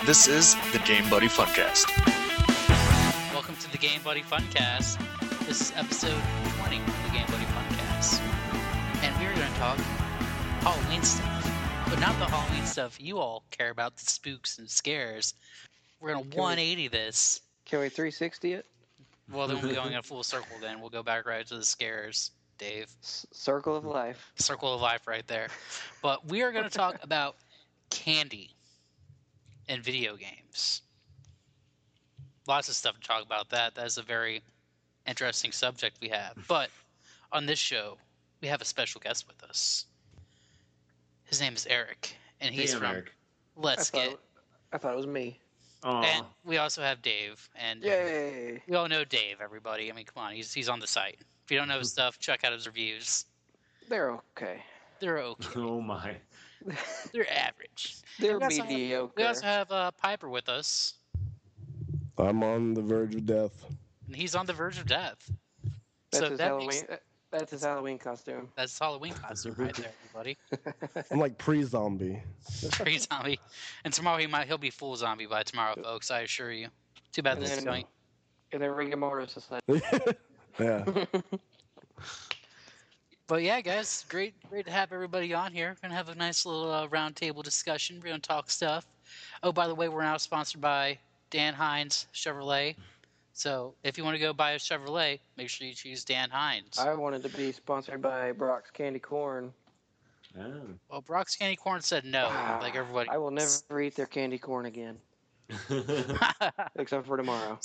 This is the Game Buddy Funcast. Welcome to the Game Buddy Funcast. This is episode 20 of the Game Buddy Funcast. And we're going to talk Halloween stuff. But not the Halloween stuff you all care about, the spooks and scares. We're going to 180 this. Can we 360 it? Well, then we'll be going in a full circle then. We'll go back right to the scares, Dave. Circle of life. Circle of life right there. But we are going to talk about candy in video games. Lots of stuff to talk about that. That is a very interesting subject we have. But on this show, we have a special guest with us. His name is Eric, and he's from Eric. Let's Get. I thought it was me. Aww. And we also have Dave, and Yay! we all know Dave. Everybody, I mean, come on, he's on the site. If you don't know his stuff, check out his reviews. They're okay. They're okay. Oh my. They're average. They're We also mediocre. We also have Piper with us, I'm on the verge of death. and he's on the verge of death. That's So his that Halloween. makes, That's his Halloween costume. that's his Halloween costume right there, everybody. I'm like pre-zombie. Free zombie. And tomorrow he'll be full zombie by tomorrow, folks. I assure you. Too bad And this is then- going. And then rigor mortis is like, Yeah. But yeah, guys, great to have everybody on here. We're gonna have a nice little round table discussion. We're gonna talk stuff. Oh, by the way, we're now sponsored by Dan Hines Chevrolet. So if you want to go buy a Chevrolet, make sure you choose Dan Hines. I wanted to be sponsored by Brock's Candy Corn. Oh. Well, Brock's Candy Corn said no, like everybody. I will never eat their candy corn again, except for tomorrow.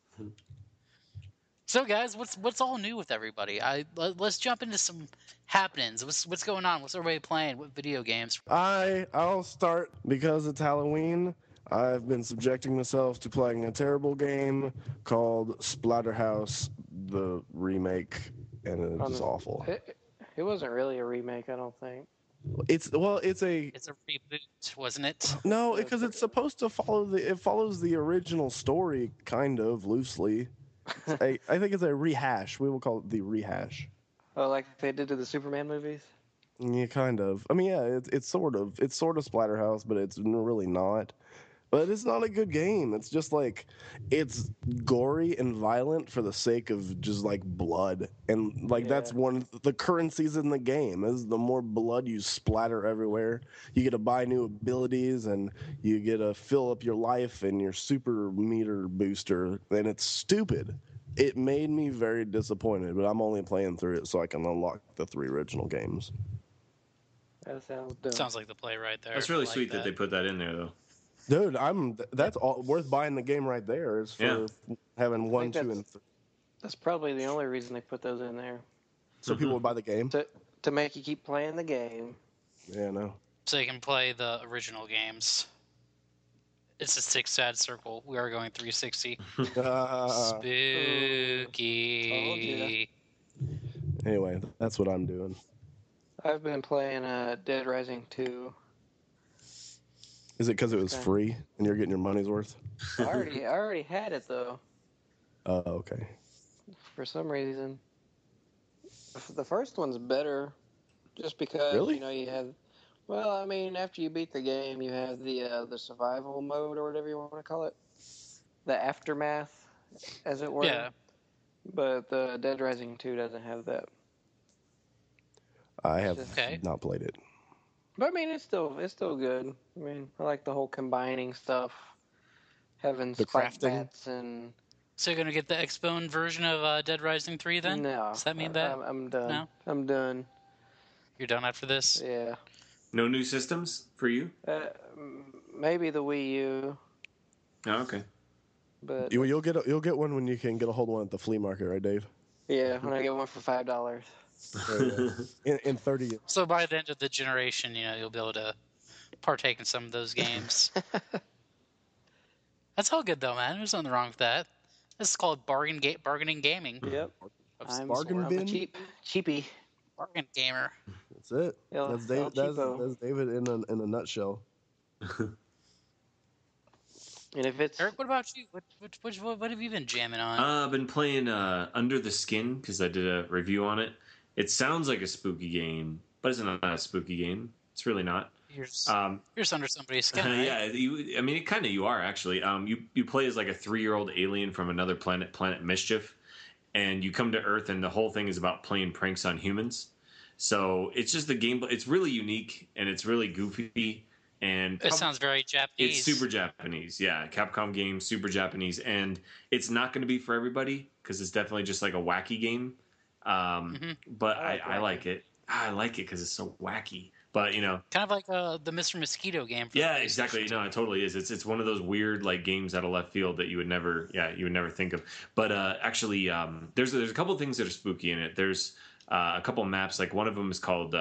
So, guys, what's all new with everybody? Let's jump into some happenings. What's going on? What's everybody playing? What video games? I'll start because it's Halloween. I've been subjecting myself to playing a terrible game called Splatterhouse, the remake, and it's awful. It wasn't really a remake, I don't think. It's a It's a reboot, wasn't it? no, because it's supposed to follows the original story kind of loosely. I think it's a rehash. We will call it the rehash. Oh, like they did to the Superman movies? Yeah, kind of. I mean, yeah, it's sort of Splatterhouse, but it's really not. But it's not a good game. It's just like it's gory and violent for the sake of just like blood, and like that's one of the currencies in the game is the more blood you splatter everywhere, you get to buy new abilities and you get to fill up your life and your super meter booster. And it's stupid. It made me very disappointed, but I'm only playing through it so I can unlock the 3 original games. That sounds dumb. Sounds like the play right there. That's really I like sweet that they put that in there, though. Dude, that's all worth buying the game right there is for having 1, 2, and 3. That's probably the only reason they put those in there. So people would buy the game. To make you keep playing the game. Yeah, no. So you can play the original games. It's a 6-sad circle. We are going 360. Spooky. Anyway, that's what I'm doing. I've been playing Dead Rising 2. Is it because it was free and you're getting your money's worth? I already had it though. Oh, okay. For some reason, the first one's better, just because Really? you know you have. Well, I mean, after you beat the game, you have the survival mode or whatever you want to call it, the aftermath, as it were. Yeah. But the Dead Rising 2 doesn't have that. I have Okay. not played it. But I mean, it's still good. I mean, I like the whole combining stuff, having The spike crafting? bats and. So you're going to get the Xbone version of Dead Rising 3 then? No. Does that mean that? I'm done. No? I'm done. You're done after this? Yeah. No new systems for you? Maybe the Wii U, Oh, okay. but You'll get one when you can get a hold of one at the flea market, right, Dave? yeah, when I get one for $5. In 30 years. So by the end of the generation, you'll be able to partake in some of those games. That's all good though, man. There's nothing wrong with that. This is called bargaining gaming. Yep. I'm bargain I'm a bin? cheapie. bargain gamer. That's it. Yeah, That's David. El Cheapo. That's David in a nutshell. And if it's Eric, what about you? What have you been jamming on? I've been playing Under the Skin because I did a review on it. It sounds like a spooky game, but it's not a spooky game. It's really not. You're just under somebody's skin, right? Yeah, I mean, it kind of you are actually. You play as like a 3-year-old alien from another planet, Planet Mischief, and you come to Earth, and the whole thing is about playing pranks on humans. So it's just the game. It's really unique and it's really goofy, and It sounds very Japanese. it's super Japanese. Yeah, Capcom game, super Japanese, and it's not going to be for everybody because it's definitely just like a wacky game. But I like it. I like it because it's so wacky. But kind of like the Mr. Mosquito game. For yeah, the exactly. PlayStation. No, it totally is. It's one of those weird like games out of left field that you would never think of. But actually, there's a couple of things that are spooky in it. There's a couple of maps. Like one of them is called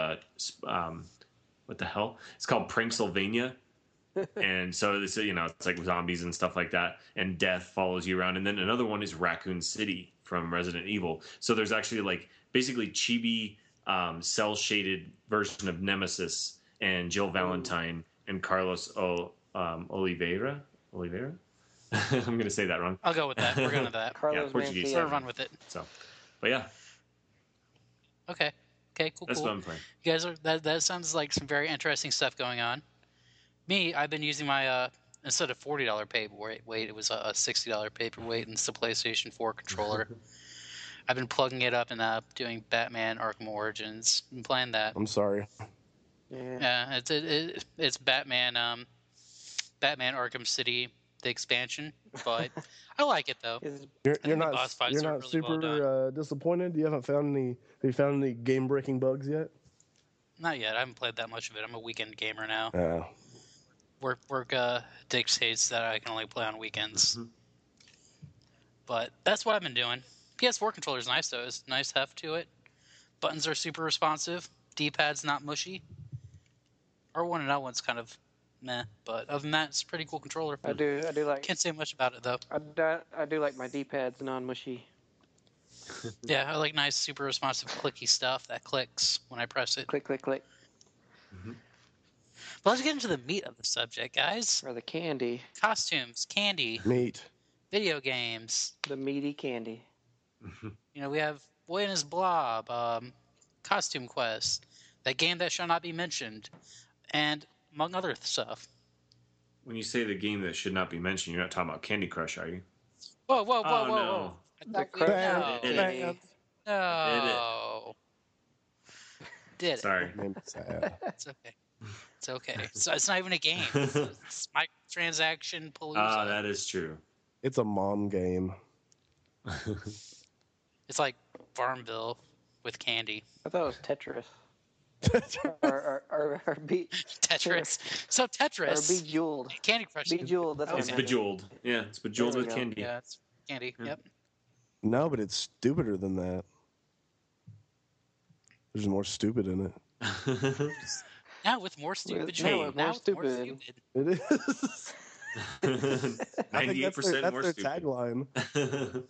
what the hell? It's called Pranksylvania. And so it's it's like zombies and stuff like that, and death follows you around. And then another one is Raccoon City from Resident Evil. So there's actually like basically chibi cell shaded version of Nemesis and Jill Valentine and Carlos Oliveira. I'm going to say that wrong. I'll go with that. We're going to that. Carlos Portuguese. Mencia. We're run with it. So, but yeah, Okay. Cool. that's what I'm playing. You guys are that sounds like some very interesting stuff going on. Me, I've been using my instead of $40 paperweight, it was a $60 paperweight, and it's the PlayStation 4 controller. I've been plugging it up and doing Batman Arkham Origins. Been playing that. I'm sorry. Yeah, it's Batman Arkham City, the expansion, but I like it though. You're the not boss fights you're are not really well super disappointed. You haven't found any. Have you found any game breaking bugs yet? Not yet. I haven't played that much of it. I'm a weekend gamer now. Oh. Work dictates that I can only play on weekends. Mm-hmm. But that's what I've been doing. PS4 controller is nice though. It's nice heft to it. Buttons are super responsive. D-pad's not mushy. R1 and L1's kind of meh, but other than that, it's a pretty cool controller. I do like. Can't say much about it though. I do like my D-pads non-mushy. Yeah, I like nice, super responsive, clicky stuff that clicks when I press it. Click, click, click. But let's get into the meat of the subject, guys. Or the candy, Costumes, candy, Meat. video games. the meaty candy. We have Boy and His Blob, Costume Quest, that game that shall not be mentioned, and among other stuff. When you say the game that should not be mentioned, you're not talking about Candy Crush, are you? Whoa! Oh, no. Whoa! The No. candy. No. Did it? Sorry. Made me sad. It's okay. It's okay. It's not even a game. It's microtransaction palooza. Ah, that is true. It's a mom game. It's like Farmville with candy. I thought it was Tetris. or Tetris. So Tetris. Or Bejeweled. Candy Crush. Bejeweled. That's what It's I meant. Bejeweled. Yeah, it's Bejeweled There we with go. candy. Yeah, it's candy. Yeah. Yep. No, but it's stupider than that. There's more stupid in it. Now with more stupid. Now with more Now with stupid. It is. I think 98% that's more their stupid. tagline.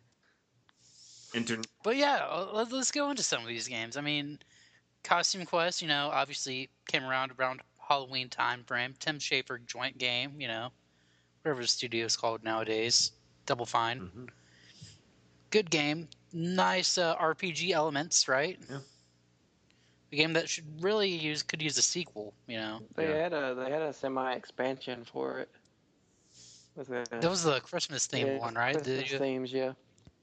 But yeah, let's go into some of these games. I mean, Costume Quest, obviously came around Halloween time frame. Tim Schafer joint game, whatever the studio is called nowadays. Double Fine. Mm-hmm. Good game. Nice RPG elements, right? Yeah. A game that could use a sequel, They had a semi expansion for it. That was the Christmas themed one, right? Christmas themes, yeah.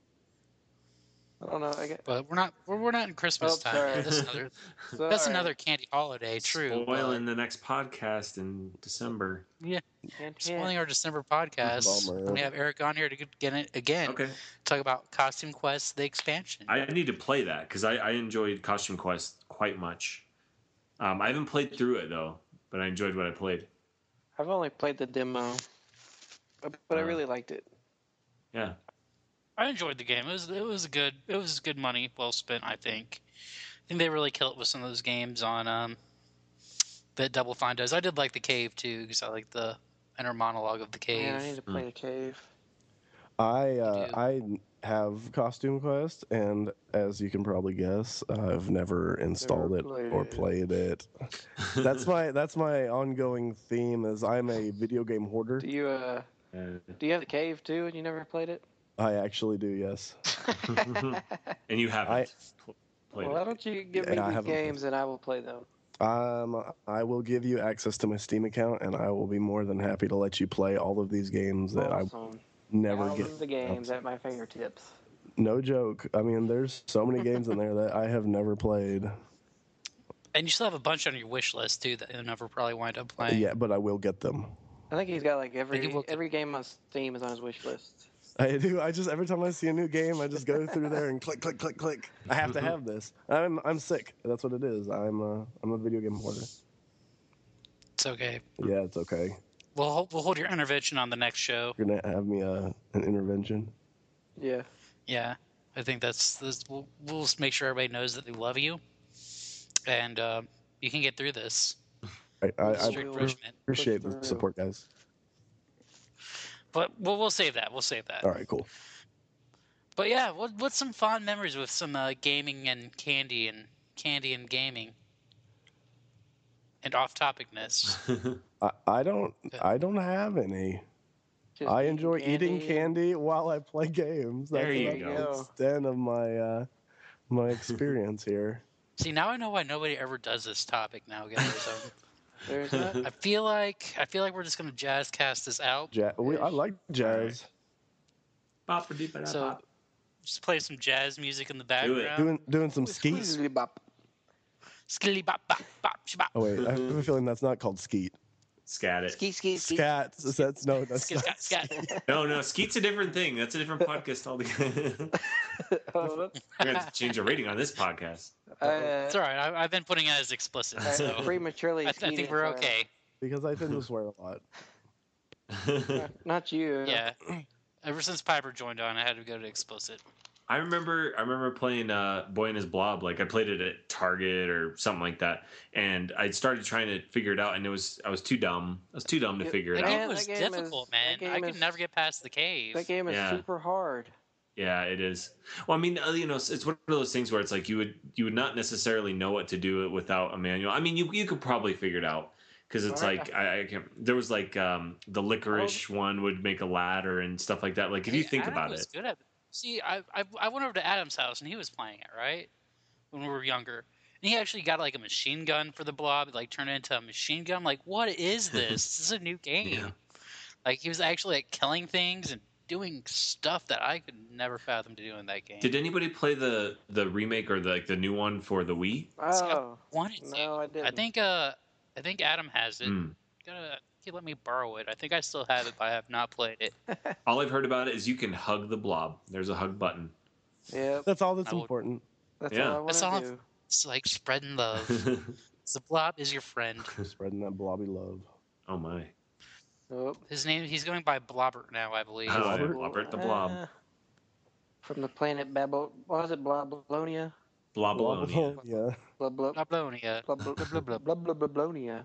I don't know. But we're not in Christmas time. sorry. Yet. That's another candy holiday. True. Spoiling the next podcast in December. Yeah. Spoiling our December podcast. Bummer. We have Eric on here to get it again. Okay. Talk about Costume Quest, the expansion. I need to play that because I enjoyed Costume Quest quite much. I haven't played through it though, but I enjoyed what I played. I've only played the demo, but I really liked it. Yeah. I enjoyed the game. It was good money well spent. I think they really killed it with some of those games on that Double Fine does. I did like the cave too because I like the inner monologue of the cave. Yeah, I need to play the cave. I have Costume Quest, and as you can probably guess, I've never installed it or played it. That's my ongoing theme. Is I'm a video game hoarder. Do you have the cave too, and you never played it? I actually do, yes. And you haven't played Well, why it. don't you give Yeah, me I these haven't. games and I will play them? I will give you access to my Steam account, and I will be more than happy to let you play all of these games that I Awesome. never get. Thousands of games at my fingertips. No joke. I mean, there's so many games in there that I have never played. And you still have a bunch on your wish list too that you'll never probably wind up playing. Yeah, but I will get them. I think he's got like think he will- every game on Steam is on his wish list. I do. I just every time I see a new game, I just go through there and click, click, click, click. I have to have this. I'm sick. That's what it is. I'm a video game hoarder. It's okay. Yeah, it's okay. We'll hold your intervention on the next show. You're gonna have me an intervention. Yeah. Yeah, I think that's we'll just make sure everybody knows that they love you, and you can get through this. I Strict regimen. appreciate Push the through. support, guys. But we'll save that. We'll save that. All right, cool. But yeah, what's some fond memories with some gaming and candy and gaming and off-topicness? I don't have any. Just I eating enjoy eating candy while I play games. There you about go. the extent of my my experience here. See, now I know why nobody ever does this topic now, guys. So There's not. I feel like we're just gonna jazz cast this out. I like jazz. So just play some jazz music in the it. background. Doing some skeet. Squeezely bop. Skilly bop bop bop shabop. Oh wait, I have a feeling that's not called skeet. Scat it. Ski, ski, ski. Scat. That's no. That's Scat, not scat, scat. No, Skeet's a different thing. That's a different podcast altogether. Oh, We're going to have to change the rating on this podcast. It's all right. I've been putting it as explicit, so prematurely. I think we're okay. because I tend to swear a lot. Not you. Yeah. Ever since Piper joined on, I had to go to explicit. I remember playing Boy and His Blob. Like I played it at Target or something like that, and I started trying to figure it out, and I was too dumb. I was too dumb to figure it That out. game was that game difficult, is- man. that game I could is- never get past the cave. That game is Yeah. super hard. Yeah, it is. Well, I mean, it's one of those things where it's like you would not necessarily know what to do it without a manual. I mean, you could probably figure it out because it's Alright. like I can't. There was like the licorice one would make a ladder and stuff like that. Like if you think Adam about was it, good at it. See, I went over to Adam's house and he was playing it, right? When we were younger. And he actually got like a machine gun for the blob, like turned it into a machine gun. I'm like, what is this? This is a new game. Yeah. Like he was actually like killing things and doing stuff that I could never fathom to do in that game. did anybody play the remake or the new one for the Wii? Oh. Wanted to. No, I didn't. I think Adam has it. Mm. He let me borrow it. I think I still have it, but I have not played it. All I've heard about it is you can hug the blob. There's a hug button. Yep. That's all that's I will- important. That's Yeah. all I That's want all to do. It's like spreading love. The blob is your friend. Spreading that blobby love. Oh my! Nope. He's going by Blobbert now, I believe. Oh, Blobbert? Blobbert the Blob. From the planet Babel. What was it? Blablonia? Blobolonia. Yeah. Blub blub. Bloblonia. Blub blub blub blub blub blub blablonia.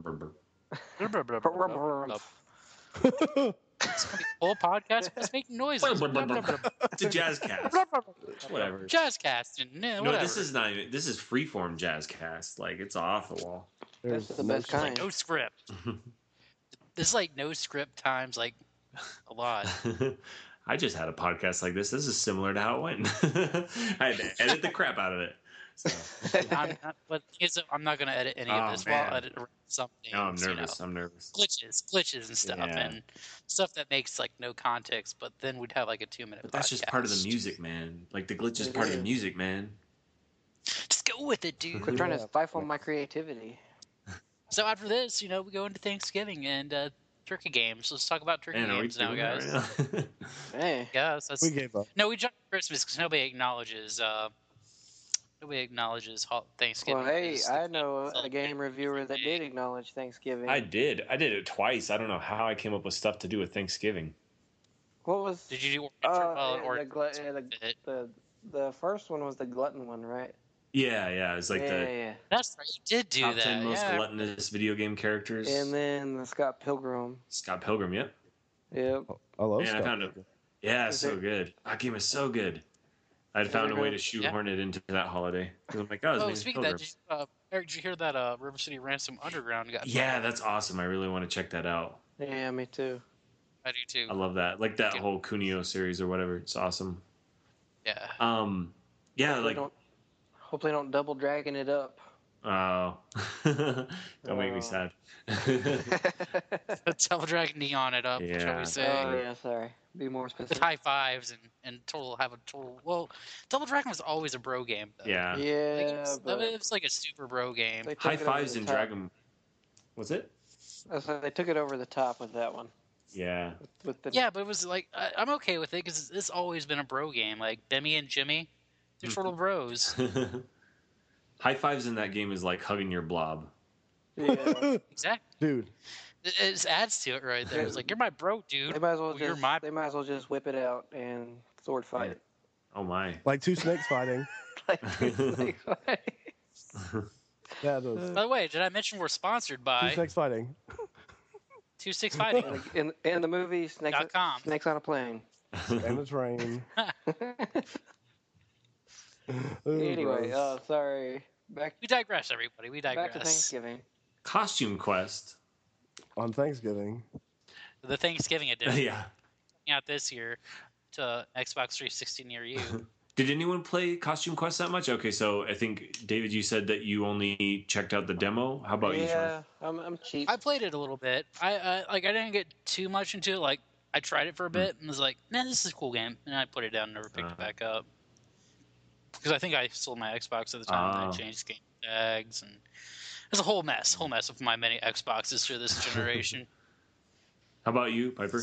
It's gonna be a whole podcast just making noises. It's a jazz cast. Whatever. Jazzcast and No, whatever. this is not even. This is freeform jazz cast. Like it's off the wall. That's There's the no best shit. kind. no script. This is like no script times like a lot. I just had a podcast like this. This is similar to how it went. I had to edit the crap out of it. So, I'm not gonna edit any Oh, of this. Well, man. I'll edit some things. now I'm you know. nervous. I'm nervous. Glitches and stuff, Yeah. and stuff that makes like no context. But then we'd have like a 2-minute. But that's just part of the podcast. music, man. Like the glitch is It part of is. the music, man. Just go with it, dude. Quit trying to Yeah. stifle my creativity. So after this, we go into Thanksgiving and turkey games. Let's talk about turkey Man, are we games now, doing guys. that right now? Hey. Yes, that's We gave up. no. We jumped to Christmas because nobody acknowledges. Thanksgiving. Well, hey, is I the know a celebration game reviewer that did acknowledge Thanksgiving. I did it twice. I don't know how I came up with stuff to do with Thanksgiving. What was? Did you do Yeah, or the, the first one was the glutton one, right? Yeah, it's like yeah, the yeah. That's right. You did do top that. 10 most yeah. gluttonous video game characters. And then the Scott Pilgrim. Scott Pilgrim, yep. Yep. I love Man, I stuff. found it. Yeah, Is so it- good. That game is so good. I'd Is found it a way good? to shoehorn it into that holiday. 'Cause I'm like, oh, his Oh, name's speaking of Pilgrim. that, Eric, did you hear that River City Ransom Underground got? Yeah, that's awesome. I really want to check that out. Yeah, me too. I do too. I love that. Like that Yeah. whole Kunio series or whatever. It's awesome. Yeah. Yeah, Hopefully like don't, hopefully don't double dragging it up. Oh, don't make me sad. Double Dragon Neon it up, shall Yeah. we Oh say? yeah, sorry. Be more With specific. high fives and total have a total. Well, Double Dragon was always a bro game though. Yeah. Like, Yeah, it but was like a super bro game. they took High it over fives the in top. Dragon. What's it? So they took it over the top with that one. Yeah. With the Yeah, but it was like I'm okay with it because it's always been a bro game. Like Bemmy and Jimmy, they're total bros. High fives in that game is like hugging your blob. yeah. Exactly. Dude, It just adds to it right there. It's like you're my bro, dude. They might as well Well, you're just my. they might as well just whip it out and sword fight. Oh my. like two snakes fighting. Like snake fight. Yeah, it is. By the way, did I mention we're sponsored Two by snakes fighting. 26fighting.com? in the movie Snakes on a Plane. And a train. Ooh, Anyway, gross. sorry. Back We digress, everybody. We back digress. to Thanksgiving. Costume Quest. On Thanksgiving. The Thanksgiving edition Yeah. coming out this year to Xbox 360 near you. Did anyone play Costume Quest that much? Okay, so I think David, you said that you only checked out the demo. How about you, Sean? Yeah, I'm cheap. I played it a little bit. I didn't get too much into it. Like I tried it for a bit and was like, "Nah, this is a cool game," and I put it down and never picked it back up because I think I sold my Xbox at the time and I changed game tags and it was a whole mess with my many Xboxes for this generation. How about you, Piper?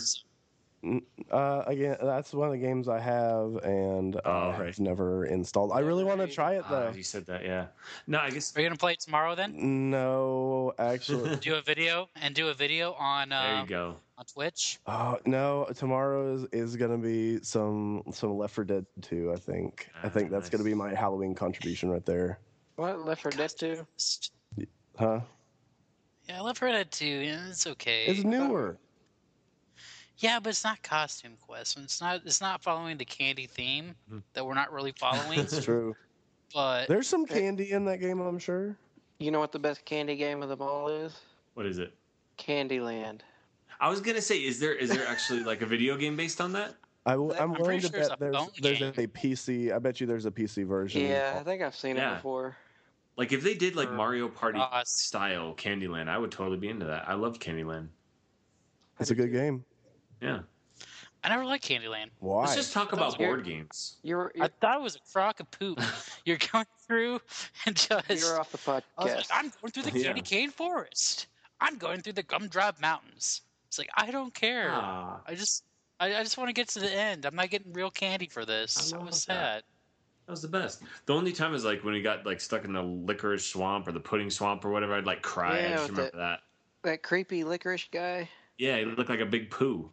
Again, that's one of the games I have, and right. I've never installed. I really want to try it though. You said that, yeah. No, I guess Are you gonna play it tomorrow then? No, actually. Do a video on there you go. on Twitch. Oh no! Tomorrow is gonna be some Left 4 Dead 2. I think. I think that's nice. gonna be my Halloween contribution right there. What Left 4 Dead 2? Huh? Yeah, Left 4 Dead 2. Yeah, it's okay. It's newer. Yeah, but it's not Costume Quest. It's not following the candy theme that we're not really following. It's true. But There's some candy in that game, I'm sure. You know what the best candy game of them all is? What is it? Candyland. I was gonna say, is there actually like a video game based on that? I'm willing pretty to sure there's bet a there's phone a PC. I bet you there's a PC version. Yeah, I think I've seen Yeah. it before. Like if they did like For Mario Party us. style Candyland, I would totally be into that. I loved Candyland. It's a good game. Yeah. I never liked Candyland. Why? Let's just talk about You're- board games. You're I thought it was a crock of poop. You're going through and just. you're off the podcast. I was like, I'm going through the Yeah. candy cane forest. I'm going through the gumdrop mountains. It's like I don't care. Ah, I just want to get to the end. I'm not getting real candy for this. I I love was that. sad. that was the best. The only time is like when we got like stuck in the licorice swamp or the pudding swamp or whatever. I'd like cry. I Yeah, just with remember that. that creepy licorice guy. Yeah, it looked like a big poo.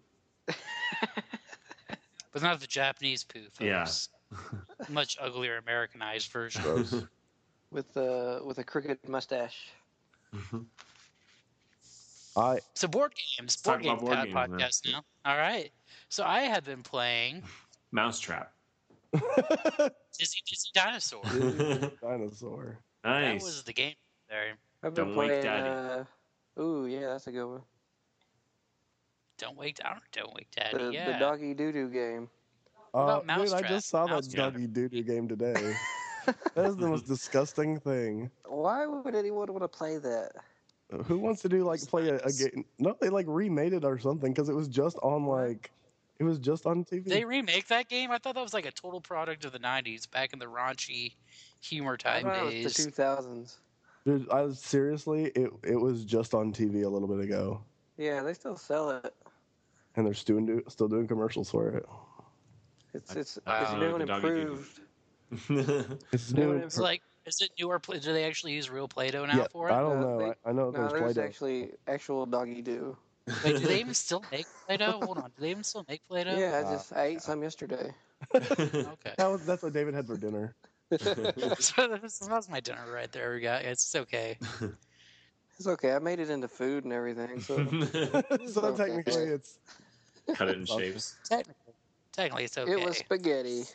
But not the Japanese poo, Yeah. folks. Much uglier Americanized version. Gross. with a crooked mustache. So board games. talk Board game about board games, man. podcast now. All right. So I have been playing Mousetrap. Dizzy Dinosaur. Dinosaur. That Nice. was the game there. I've been Don't Wake playing. Daddy. Ooh, yeah, that's a good one. Don't Wake The, Daddy. Yeah. the doggy doo doo game. about Dude, I Mousetrap? just saw that Mousetrap. doggy doo-doo game today. That is the most disgusting thing. Why would anyone want to play that? Who wants to do like It's play a nice. game? No, they like remade it or something because it was just on like it was just on TV. They remake that game? I thought that was like a total product of the 90s, back in the raunchy humor I type thought it was days. the 2000s. Dude, I seriously, it was just on TV a little bit ago, Yeah, they still sell it. and they're still doing commercials for it. It's Wow. new and The doggy doo-doo. improved. It's No, new. it's It's like, is it newer? Do they actually use real Play-Doh now Yeah, for it? I don't No, know. they- I know No, there's there's Play-Doh. actually actual doggy doo. Wait, do they even still make Play-Doh? Hold on. Do they even still make Play-Doh? Yeah, I ate some yesterday. Okay. That's what David had for dinner. So that's my dinner right there, guys. It's okay. It's okay. I made it into food and everything. So So okay. technically, it's Cut it in shapes. Technically, it's okay. it was spaghetti.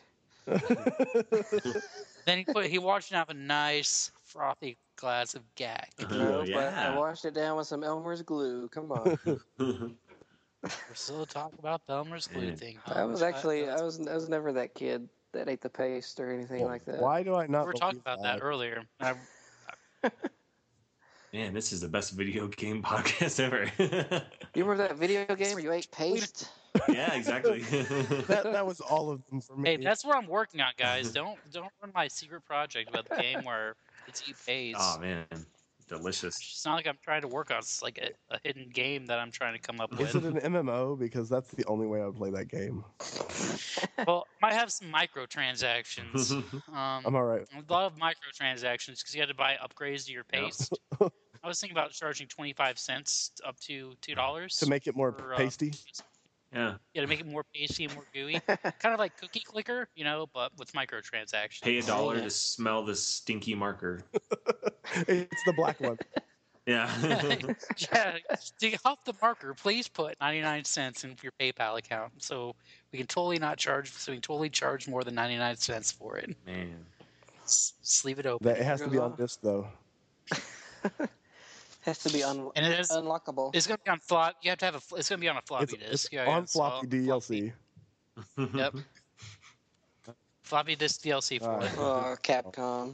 Then he washed it out with a nice frothy glass of gag. No, but I yeah. washed it down with some Elmer's glue. Come on. We're still talking about the Elmer's glue Yeah. thing. I was never that kid that ate the paste or anything like that. Why do I not? We were talking believe about that earlier. Man, this is the best video game podcast ever. You remember that video game where you ate paste? Yeah, exactly. That was all of them for me. Hey, that's what I'm working on, guys. Don't run my secret project about the game where it's eat pays. Oh man, delicious. It's not like I'm trying to work on like a hidden game that I'm trying to come up Is with. it an MMO? Because that's the only way I would play that game. Well, might have some microtransactions. I'm all right. A lot of microtransactions because you had to buy upgrades to your Yep. paste. I was thinking about charging 25 cents up to $2 To make it more for, pasty. Yeah, Yeah, to make it more pasty and more gooey, kind of like Cookie Clicker, but with microtransactions. pay $1 to smell the stinky marker. It's the black one. Yeah. Yeah, to help the marker, please put 99 cents in your PayPal account, so we can totally not charge. So we can totally charge more than 99 cents for it. Man. Just leave it open. It has to be on disc though. Has to be And it is. unlockable. It's gonna be on flop. You have to have a. It's gonna be on a floppy It's disk. on floppy DLC. Yep. Floppy disk DLC for it. Oh, Capcom.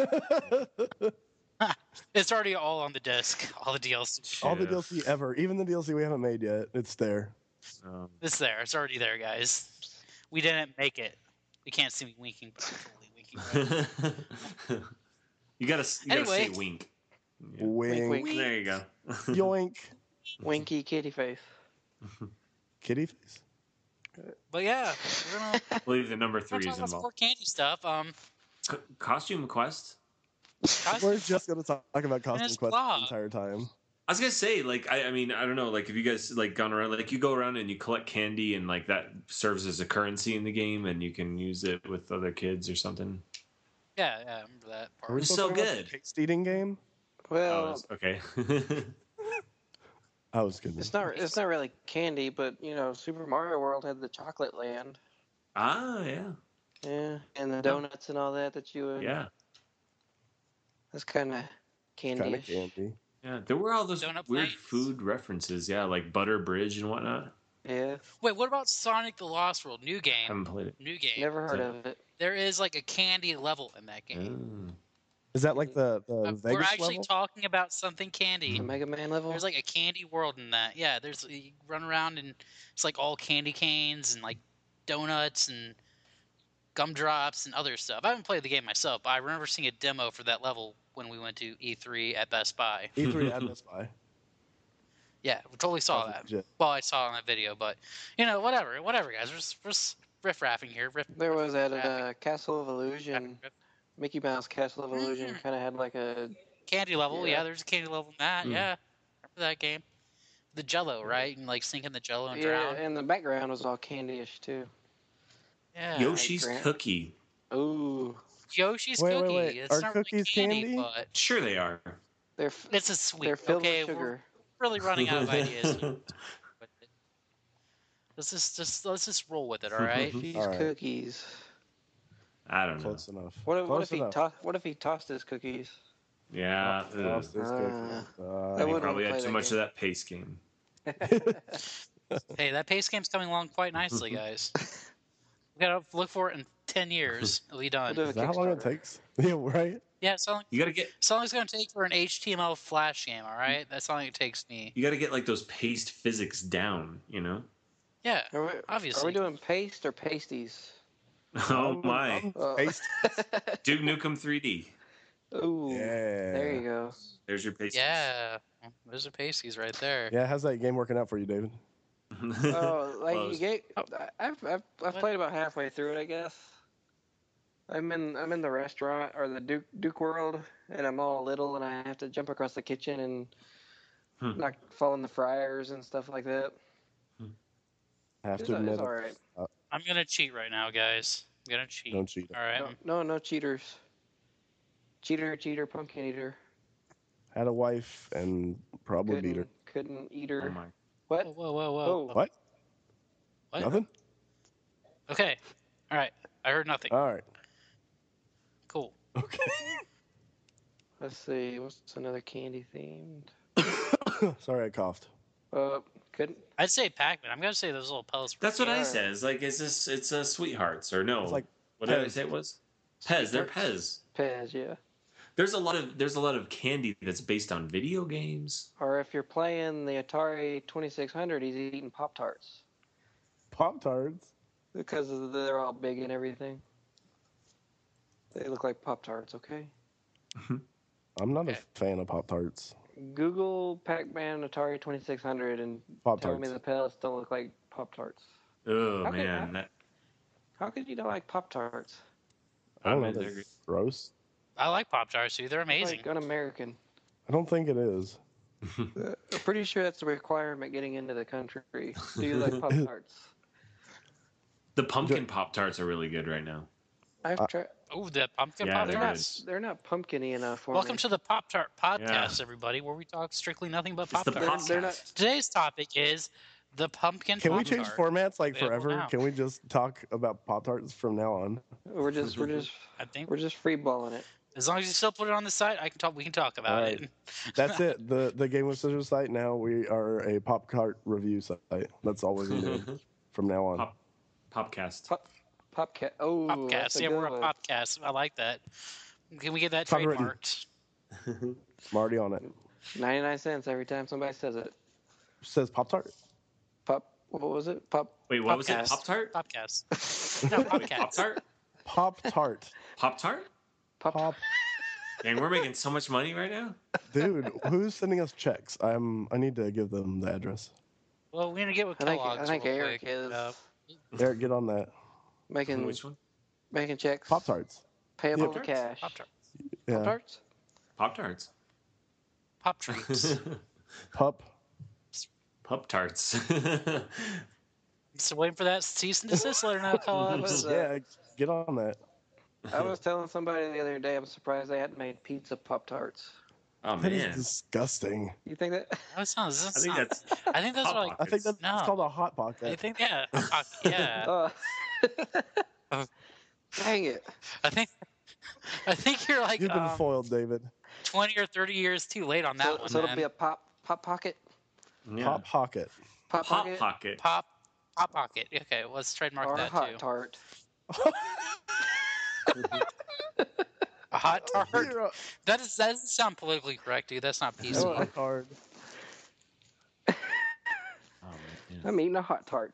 It's already all on the disc. All the DLC. All the DLC ever, even the DLC we haven't made yet, it's there. It's there. It's already there, guys. We didn't make it. You can't see me winking, but I'm totally winking. Right You gotta say Anyway. wink. Yeah. Wink. Wink. There you go. Yoink. Winky kitty face. Kitty face. but yeah, we're gonna I believe the number 3 talk is about some more involved. candy stuff. Costume Quest. We're just gonna talk about Costume his Quest blog. the entire time. I was gonna say, I mean, I don't know, like, if you guys like gone around, like, you go around and you collect candy, and like that serves as a currency in the game, and you can use it with other kids or something. Yeah, I remember that Are we part. It's still so talking about the good. Taste eating game. Well, Okay. I was kidding. it's not really candy, but Super Mario World had the chocolate land. Yeah, Yeah, and the donuts and all that you would. yeah, That's kind of Kind of candy. candy. yeah. There were all those Donut weird plates. food references. Yeah, like Butter Bridge and whatnot. Yeah, Wait, what about Sonic the Lost World? New game. Haven't played it. New game. never heard of it. There is like a candy level in that game. Oh. Is that like the Vegas We're actually level? talking about something candy. The Mega Man level. There's like a candy world in that. Yeah, there's you run around and it's like all candy canes and like donuts and gumdrops and other stuff. I haven't played the game myself, but I remember seeing a demo for that level when we went to E3 at Best Buy. E3 at Best Buy. Yeah, we totally saw that. Legit. Well, I saw it on that video, but whatever, guys. We're just riff-raffing here. There was that riff-raffing. Castle of Illusion. Mickey Mouse Castle of Illusion kind of had like a Candy level, yeah. Yeah. There's a candy level in that, Mm. yeah. Remember that game? The Jello, right? And like sink in the Jello and yeah, drown. and the background was all candy-ish too. Yeah. Yoshi's Grant. Cookie. Ooh, Yoshi's Wait, cookie. wait. It's Are not really cookies candy, candy? but Sure, they are. they're it's a sweet. they're filled Okay, with sugar. we're really running out of ideas. Let's just roll with it, all right? These All right. cookies. I don't know. Close enough. What Close if he tossed his cookies? Yeah, Lost this cookie. I he wouldn't probably play had too that much game. of that pace game. Hey, that pace game's coming along quite nicely, guys. We gotta look for it in 10 years. It'll be done. We'll do Is that how long it Kickstarter. takes? Yeah, right? Yeah, so You gotta get long as it's gonna take for an HTML Flash game, all right? That's how long it takes me. like those paste physics down. You know. Yeah, Are we obviously. doing paste or pasties? Oh my, Oh. Paste. Duke Nukem 3D. Ooh, Yeah. there you go. There's your paste. Yeah, those are pasties right there. Yeah, how's that game working out for you, David? Oh, like you Close. get. I've played about halfway through it, I guess. I'm in the restaurant or the Duke World, and I'm all little, and I have to jump across the kitchen and not fall in the fryers and stuff like that. I have It's, to admit, it's all right. I'm gonna cheat right now, guys. I'm gonna cheat. don't cheat. All right. No cheaters. Cheater, pumpkin eater. Had a wife and probably beat her. Couldn't eat Oh her. my. What? Whoa, whoa, whoa. Oh. What? What? Nothing? Okay. All right. I heard nothing. All right. Cool. Okay. Let's see. What's another candy themed? Sorry, I coughed. Couldn't. I'd say Pac-Man. I'm gonna say those little pellets. That's what I Yeah. said. It's like, it's Sweethearts or no? It's like what did I Pez. say it was? Pez. They're Pez. Pez, yeah. There's a lot of candy that's based on video games. Or if you're playing the Atari 2600, he's eating Pop-Tarts. Pop-Tarts? Because they're all big and everything. They look like Pop-Tarts, okay? I'm not a fan of Pop-Tarts. Google Pac-Man Atari 2600 and Pop-Tarts. tell me the pellets don't look like Pop-Tarts. Oh Okay, man, How could you not like Pop-Tarts? I don't know. they're They're gross. I like Pop-Tarts too. They're amazing. Like un-American. I don't think it is. I'm pretty sure that's a requirement getting into the country. Do you like Pop-Tarts? The pumpkin Pop-Tarts are really good right now. I've tried. Oh, the pumpkin Yeah, Pop-Tarts. They're not pumpkin-y enough for Welcome me. to the Pop-Tart podcast, Yeah. everybody, where we talk strictly nothing but It's the Pop-Tarts. They're not- Today's topic is the pumpkin Can we Pop-Tart. change formats like Available forever? now. Can we just talk about Pop-Tarts from now on? We're just I think we're just freeballing it. as long as you still put it on the site, we can talk about Alright. it. That's it. The Game with Scissors site, now we are a Pop-Tart review site. That's all we're going to do from now on. Popcast. Popcat. Oh, Popcast. that's a Yeah, good we're a one. Popcast. I like that. Can we get that Copywritten. trademarked? I'm already on it. 99 cents every time somebody says it. Says Pop-Tart. What was it? Pop. Wait, what was it? Popcast. Pop-Tart? Popcast. No, Wait, Popcast. Pop-Tart? Pop-Tart. Pop-Tart? Pop. Dang, we're making so much money right now. Dude, who's sending us checks? I need to give them the address. Well, we're gonna get with I think Kellogg's. I think real Eric quick. is Eric, get on that. making Which one? making checks Pop-Tarts. payable Yeah. to cash. Pop-Tarts. Yeah. Pop-Tarts? Pop-Tarts. Pop treats. Pup. Pop-Tarts. So waiting for that cease and desist letter now, Kellogg's. Yeah, get on that. I was telling somebody the other day I'm surprised they hadn't made pizza Pop-Tarts. Oh That is man. disgusting. You think that? That sounds. I think that's I think those Hot are like. I think that's No. it's called a Hot I Pocket. think yeah. Dang it. I think you're like You've been foiled, David. 20 or 30 years too late on that So, one. so it'll man. be a pop pocket? yeah. Pop Pocket. Pop Pop pocket? Pocket. Pop pocket. Okay, let's trademark Or a that hot too. tart. A hot tart. You're a That doesn't sound politically correct, dude. That's not PC. hot tart. Oh, man. I'm eating a hot tart.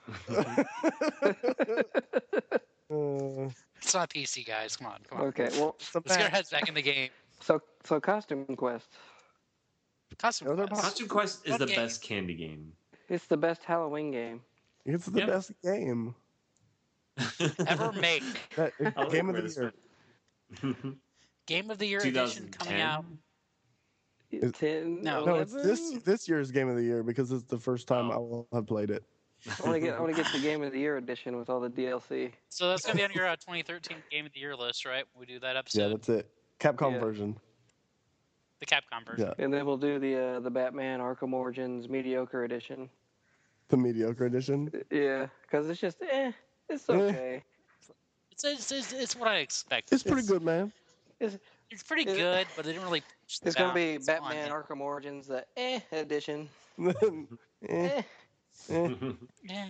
It's not PC, guys. Come on. Okay, well, Let's get our heads back in the game. so Costume Quest. Custom Those are Quest. Costume Quest is What the game? best candy game. It's the best Halloween game. It's the Yep. best game. Ever make That, I like game of where the this year. went. Game of the Year edition coming 2010? out? Is- 10, No. No, it's 11? this year's game of the year because it's the first time Oh. I will have played it. I want to get the Game of the Year edition with all the DLC. So that's gonna be on your 2013 Game of the Year list, right? When we do that Yeah, episode, that's it. Capcom Yeah. version. the Capcom version. Yeah, And then we'll do the Batman Arkham Origins mediocre edition. the mediocre edition. Yeah, because it's just it's Eh. okay. It's what I expected. It's pretty good, man. It's pretty it- good, but they didn't really. push the It's gonna be bounds on Batman it. Arkham Origins, the edition. Eh, eh. Yeah.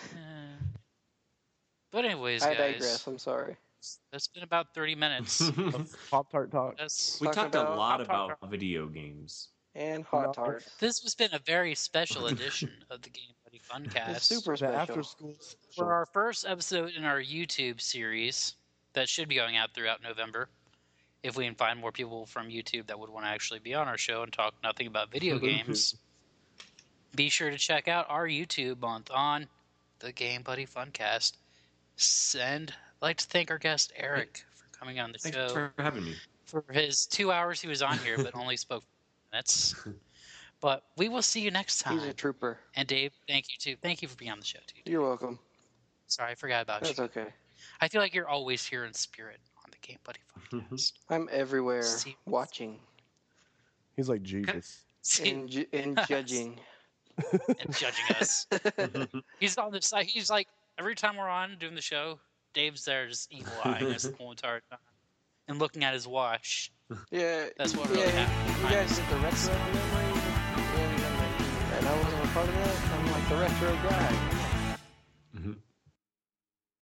But anyways, I guys, digress. I'm sorry. that's been about 30 minutes. of Pop Tart talk. us. We Talking talked a about lot Pop-Tart. about video games. And hot No. tarts. This has been a very special edition of the Game Buddy Funcast. It's super The special. after school. For our first episode in our YouTube series that should be going out throughout November, if we can find more people from YouTube that would want to actually be on our show and talk nothing about video games, be sure to check out our YouTube month on the Game Buddy Funcast. And I'd like to thank our guest Eric for coming on the Thanks show for having me. for his 2 hours he was on here, but only spoke minutes. But we will see you next time. He's a trooper. And Dave, thank you too. Thank you for being on the show too. You're welcome. Sorry, I forgot about That's you. okay. I feel like you're always here in spirit on the Game Buddy Podcast. I'm everywhere See- watching He's like Jesus. and judging. And judging us. He's on the side. He's like, every time we're on doing the show, Dave's there just evil eyeing us the whole entire time and looking at his watch. Yeah. That's what really happened. You guys did the retro memory, and I wasn't a part of that. I'm like the retro guy. Mhm.